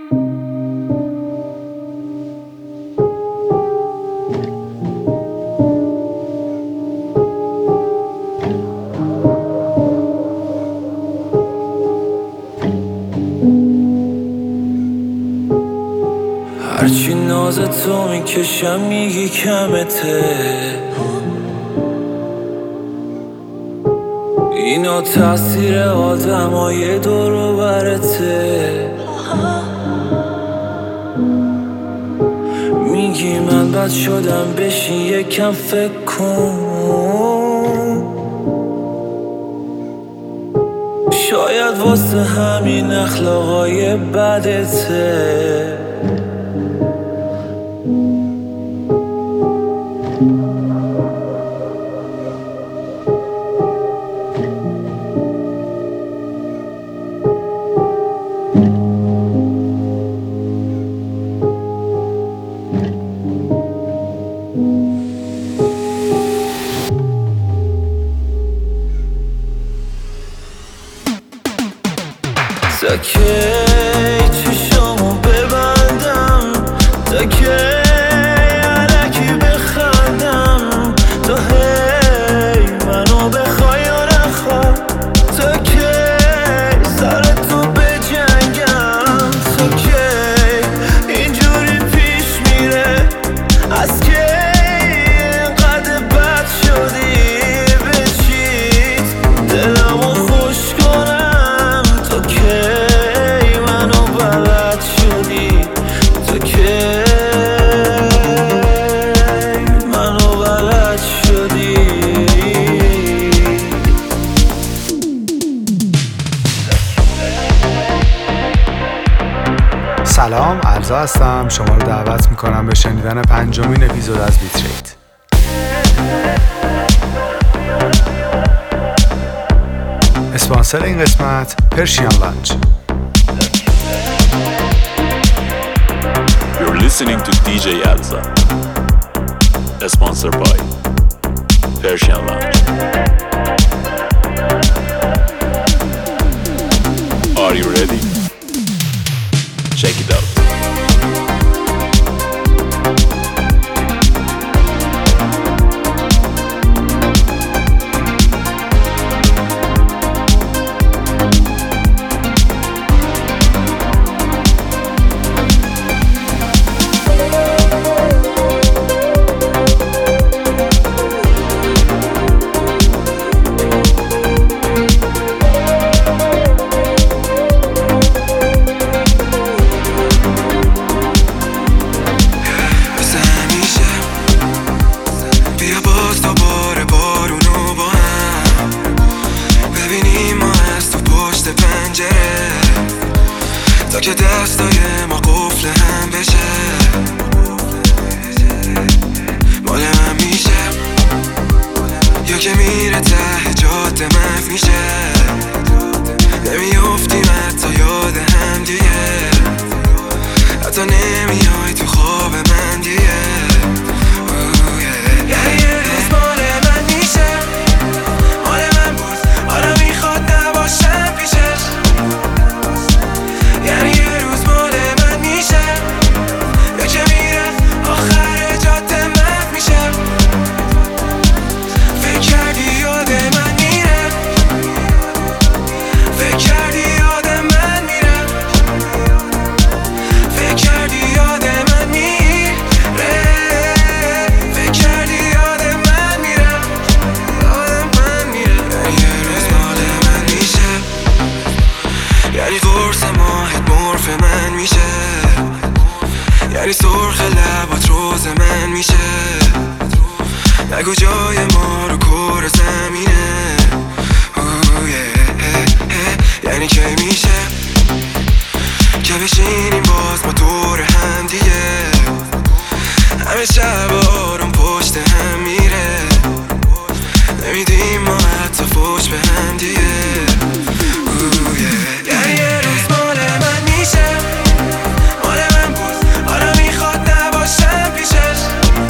هرچی ناز تو میکشم میگی کمته، اینا تاثیر آدمای دور و برته. میگی من بد شدم بشین یکم فکر کن، شاید واسه همین اخلاقای بدته. تا کی چشامو ببندم، تا کی علکی بخندم، تا هی منو بخوای یا نخوای، تا کی سر تو بجنگم، تا کی اینجوری پیش میره، از کی اینقدر بد شدی به چیت دلمو خوش کنم، تا کی منو بلد شدی، تا کی منو بلد شدی. سلام، عرضا هستم. شما رو دعوت میکنم به شنیدن 5مین اپیزود از بیتریت. اسپانسر این قسمت پرشین لانچ. You're listening to DJ Alza, sponsored by Persian Lounge. Are you ready? Check it out. تا که دستای ما قفل هم بشه، مال من میشه یا که میره ته جاده محو میشه، نمیافتیم حتی یاد هم دیگه، حتی نمیای تو خواب من دیگه. یعنی یه روز مال من میشه، مال من بود، حالا میخواد نباشم پیشش، یعنی یه روز مال من میشه یا که میره آخر جاده محو میشه. فکر کردی یاد من میره، فکر کردی یاد من میره، فکر کردی یاد من میره، فکر کردی یاد من میره، یاد من میره. یعنی یه روز مال من میشه، یعنی قرص ماهت مرف من میشه، یعنی سرخ لبات روز من میشه، نگو جای ما رو کره زمینه. یعنی کی میشه که بشینیم باز ما دور هم دیگه، همه شب آروم پشت هم میره، نمیدیم ما حتی فوش به هم دیگه. یعنی یه روز مال من میشه، مال من بود، حالا میخواد نباشم پیشش،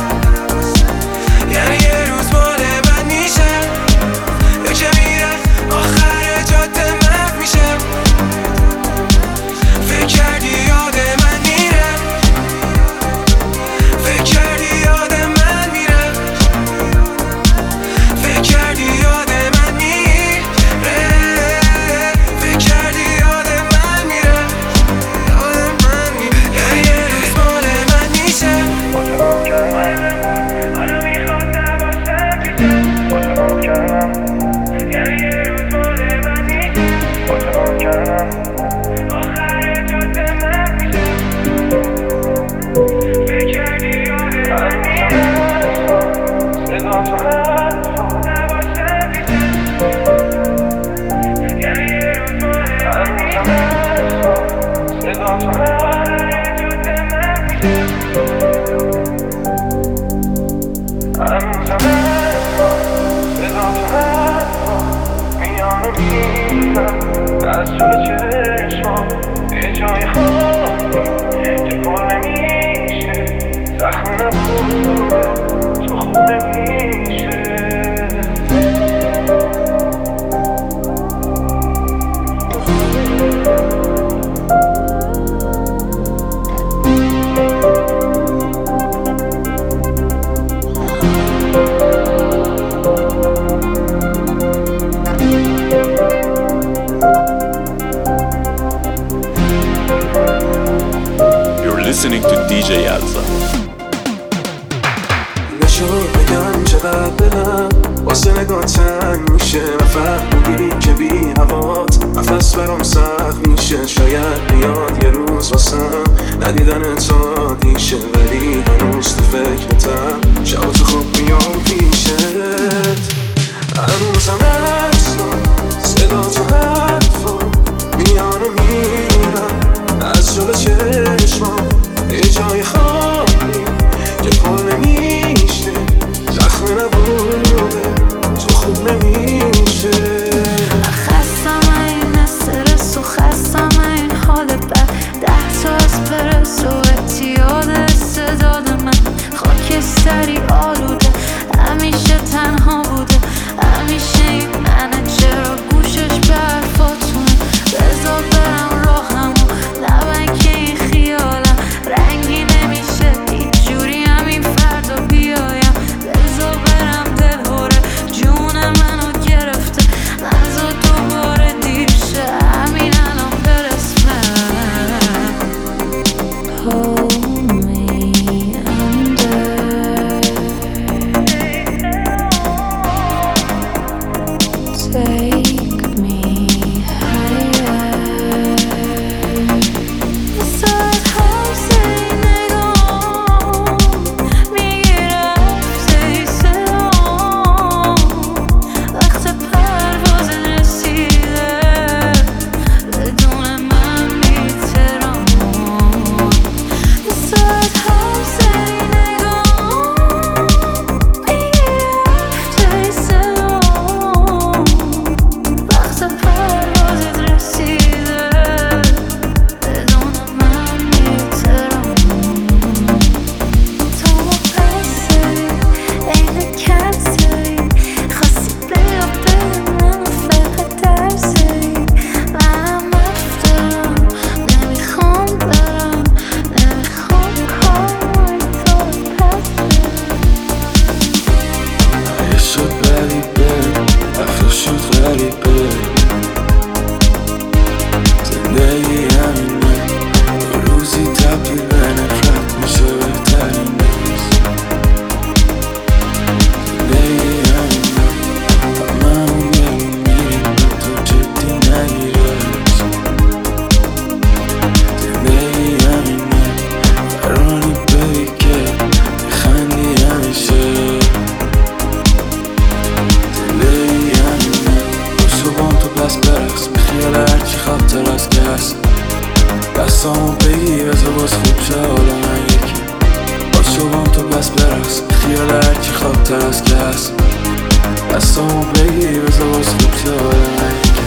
یعنی یه روز مال من میشه یا که میره آخر جاده محو میشه. فکر کردی یاد جای خالی که پر نمیشه، زخم نبوده تو خوب نمیشه. Listening to DJ Alza. نشد بگم چقدر دلم واسه نگاه تنگ میشه و فهمیدی که بی هوات نفس برام سخت میشه. شاید بیاد یه روز واسم ندیدن تا دیشه، ولی هنوز تو فکرتم شب تو خوب میام پیشت. هنوزم اصلا صدا تو حرفا میان و میرم از جلو چشمام، یه جای خالی که پر نمیشه، زخم نبوده تو خوب نمیشه. خستم این استرس و خستم این حال بد، 10 تا اسپرسو اعتیاد استعداد من، خاکستری آلوده همیشه تنها بوده، همیشه این منجر و گوشش به حرفاتونه. بذار برم راهمو لبنگ این خیالم، رنگی نمیشه هیچ جوری همین فردا بیایم. بذار برم دلهوره جون منو گرفته، نذار دوباره دیر شه همین الان برسم. Hold me under, take me higher. صد حوزه نگاه میگیره حوزه سلام، وقت پرواز رسیده بدون من میترام. صد حوزه نگاه میگیره حوزه سلام، وقت پرواز رسیده بدون من میترام. تو مقصری عین کنسری، خواستی بیا منو فقط درسری. منم رفتم نمیخوام برم، نمیخوام کار تو پس یه شد غریبه رفت شد غریبه، زندگی همینه یه روزی تبدیل به نفرت میشه بهترین روز. زندگی همینه همه همون میریم به تو جدی نگیرش. زندگی همینه فرانی بری که بخندی همیشه. زندگی همینه صبحان تو بس برقص به خیال هرچی خاطر از که هست، دستامو بگی بذار باز خوب شه حالا من یکی. با صبحان تو بس برقص به خیال هرچی خاطر از که هست، دستامو بگی بذار باز خوب شه حالا من یکی.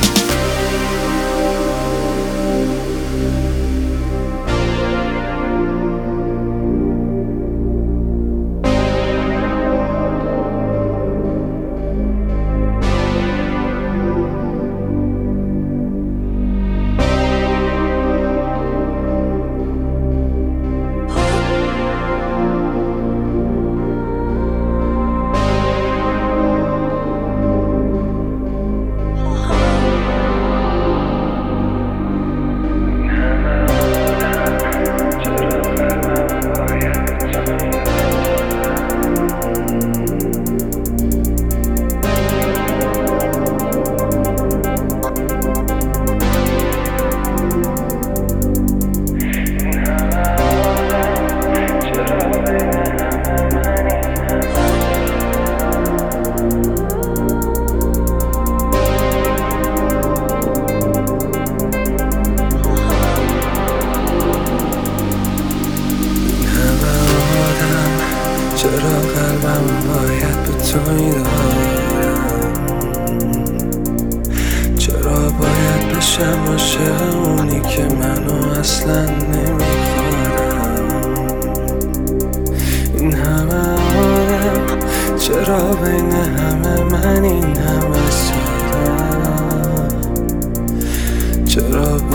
چرا باید بشم عاشق اونی که منو از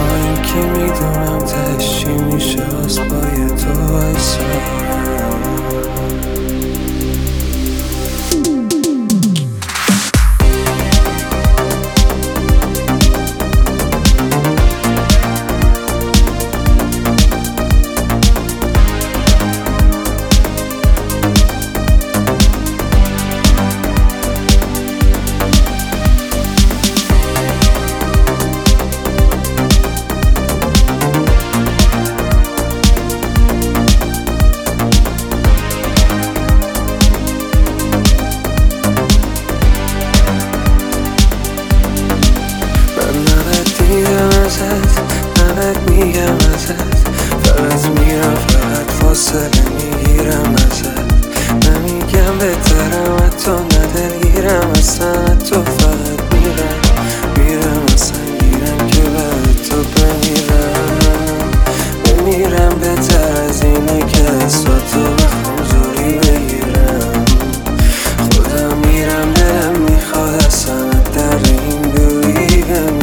اینکه میدونم تهش چی میشه از پای تو وایسارم. میگم ازت فقط میرم فقط فاصله میگیرم ازت نمیگم بهترم حتی ندلگیرم اصلا تو فقط میرم اصلا گیرم که بعد تو بمیرم بهتر از اینه که اسمتو بخوام زوری بگیرم خودم میرم دلم میخواد اصلا در این دوری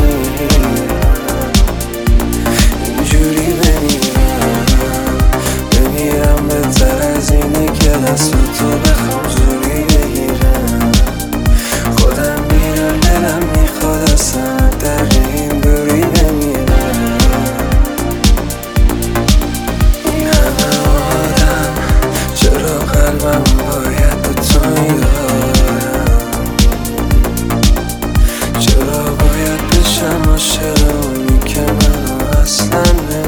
بمیرم بهتر از اینه که دست تو بخوام زوری بگیرم خودم میرم دلم میخواد اصلا در این دوری بمیرم این همه آدم چرا قلبم باید به تو میدارم چرا باید بشم عاشق اونی که منو اصلا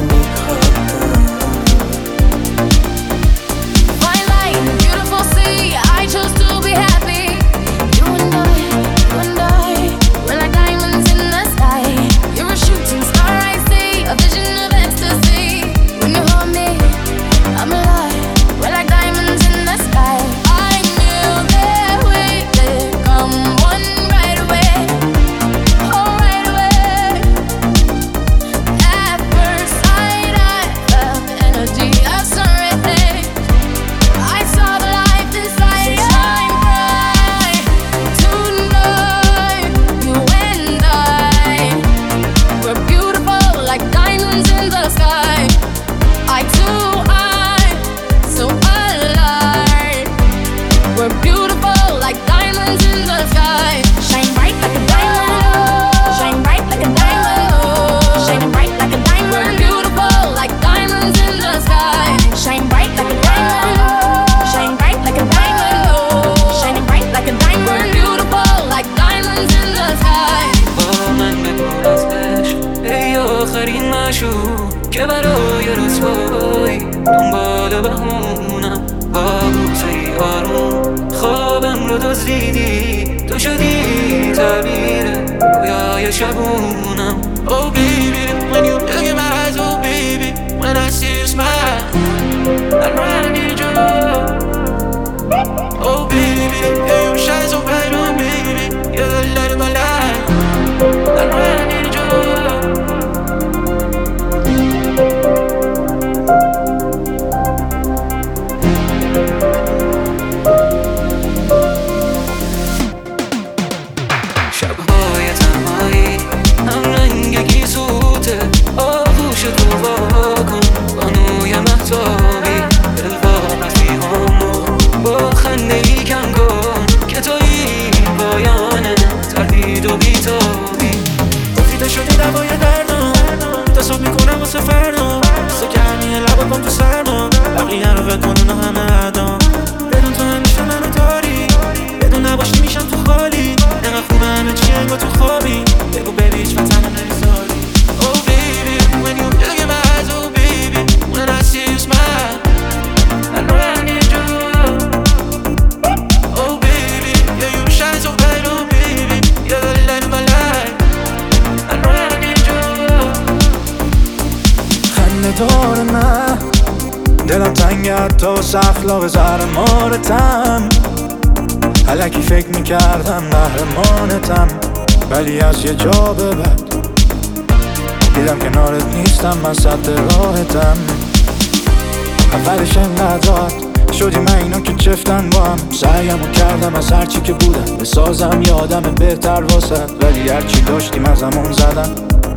که برای رسوایی دنبال بهمونم با بوسه آروم خوابم رو دزدیدی تو شدی تعبیر رویای شبونم. Oh baby, when you look in my eyes, oh baby, when I see you smile, I really need you. Oh baby, yeah, you shine so bright, oh baby, you're the light of my life, I really need you. دلم تنگت تا واسه اخلاق زهر مارتم الکی فکر میکردم قهرمانتم ولی از یه جا به بعد دیدم کنارت نیستم من سد راحتم اولش انقدر راحت شدی من اینا که چفتن با هم سعیمو کردم از هرچی که بودم بسازم یه آدم بهتر واسد ولی هرچی داشتیم از همون زدم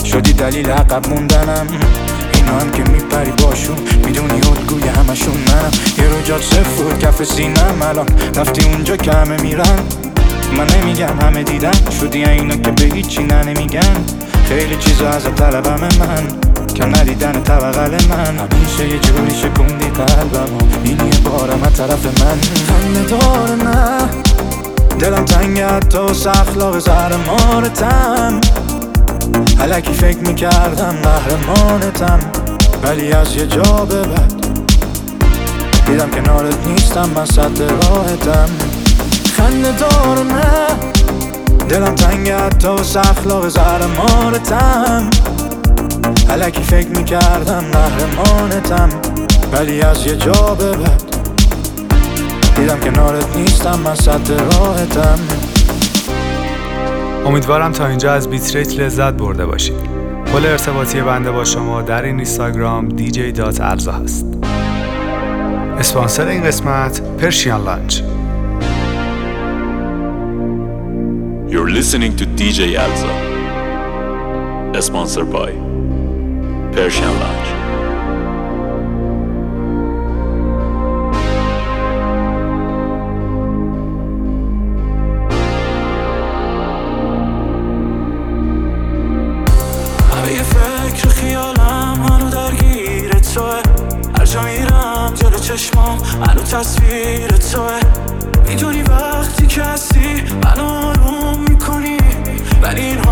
شدی دلیل عقب موندنم. اینا هم که میپری باشون میدونی الگوی همشون منم. یه رو جات صفر کف سینم، الان رفتی اونجا که همه میرن. من نمیگم همه دیدن، شدی اینا که به هیچی نمیگن. خیلی چیزا از طلبم من که ندیدن توقل من. همیشه یه جوری شکوندی قلبم و این یه بارم از طرف من. خنده داره نه دلم تنگ حتی واسه اخلاق زهر مارتم. الکی فکر میکردم قهرمانتم، ولی از یه جا به بعد دیدم کنارت نیستم، من سد راحتم. خنده داره نه دلم تنگ حتی واسه اخلاق زهر مارتم. الکی فکر میکردم قهرمانتم، ولی از یه جا به بعد دیدم کنارت نیستم، من سد راحتم. امیدوارم تا اینجا از بیتریت لذت برده باشید. پل ارتباطی بنده با شما در این اینستاگرام dj.alza هست. اسپانسر این قسمت پرشین لانچ. You're listening to DJ Alza, sponsored by Persian Lounge. همه فکر خیالم منو درگیر توه، هر جا میرم جلو چشمام منو تصویر توه. میدونی وقتی که هستی منو آروم میکنی، ولی این